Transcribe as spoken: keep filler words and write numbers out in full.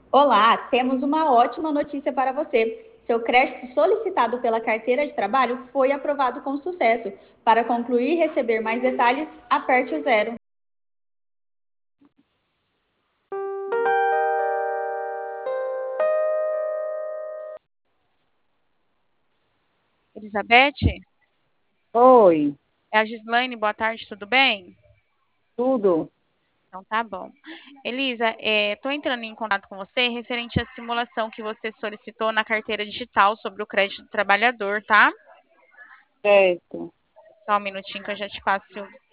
Olá, temos uma ótima notícia para você. Seu crédito solicitado pela carteira de trabalho foi aprovado com sucesso. Para concluir e receber mais detalhes, aperte o zero. Elizabeth, Oi, é a Gislaine, boa tarde, tudo bem? tudo? Então tá bom. Elisa, estou entrando em contato com você referente à simulação que você solicitou na carteira digital sobre o crédito do trabalhador, tá? Certo. Só um minutinho que eu já te passo